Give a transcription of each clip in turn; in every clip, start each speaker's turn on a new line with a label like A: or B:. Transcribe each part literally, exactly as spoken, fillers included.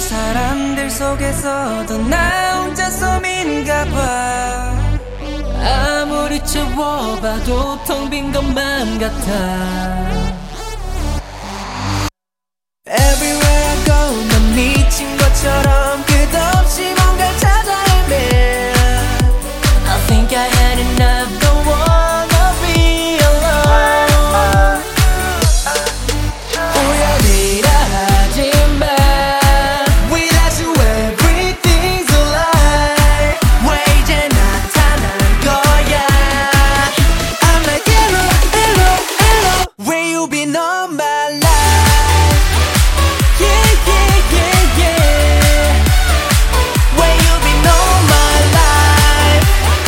A: 사람들 속에서도 나 혼자 섬인가 봐. 아무리 채워봐도 텅 빈 것만 같아. Everywhere I go 난 미친 것처럼 끝없이 뭔가를 찾아 헤매. I think I had enough, don't wanna be alone. 우연이라 하지마. Without you everything's a lie. 왜 이제 나타난 거야. I'm like hello, hello, hello. Where you been all my life? Yeah, yeah, yeah, yeah. Where you been all my life?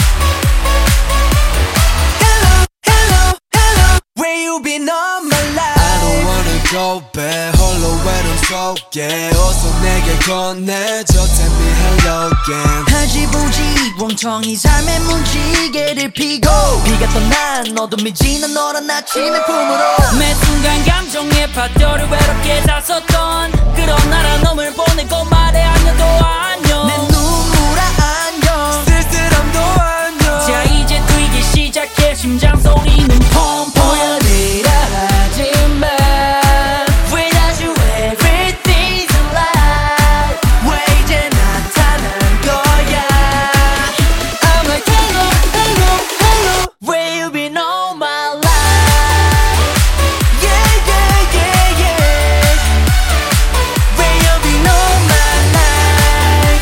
A: Hello, hello, hello. Where you been all my life?
B: I don't wanna go back 홀로 외로움 속에 어서 내게 건네줘 Tell me hello again.
C: 하지부지 멍청이 삶의 문지개를 피고 비가 떠난 어둠이 지난 너란 아침의 품으로
A: 매 순간 감정의 파도를 외롭게 다썼던 그런 나라 놈을 보내고 말해 안녕도 안녕.
C: 내 눈물아 안녕
A: 쓸쓸함도 안녕. 자 이제 뛰기 시작해 심장 소리는 펑펑. 우연이라 하지마. Without you everything's a lie. 왜 이제 나타난 거야. I'm like hello, hello, hello. Where you been all my life? Yeah, yeah, yeah, yeah. Where you been all my life?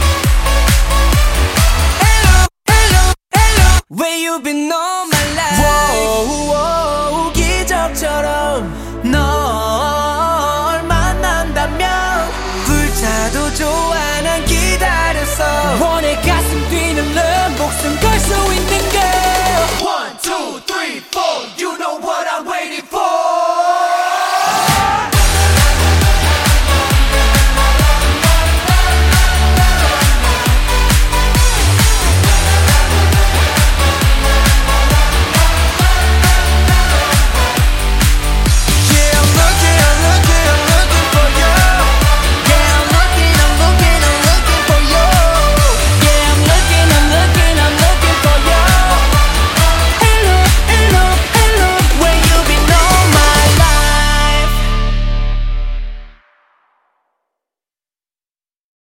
A: Hello, hello, hello. Where you been all my life? Whoa, whoa, 기적처럼 널 만난다면 불타도 좋아 난 기다렸어. 원해 가슴 뛰는 넌 목숨 걸 수 있는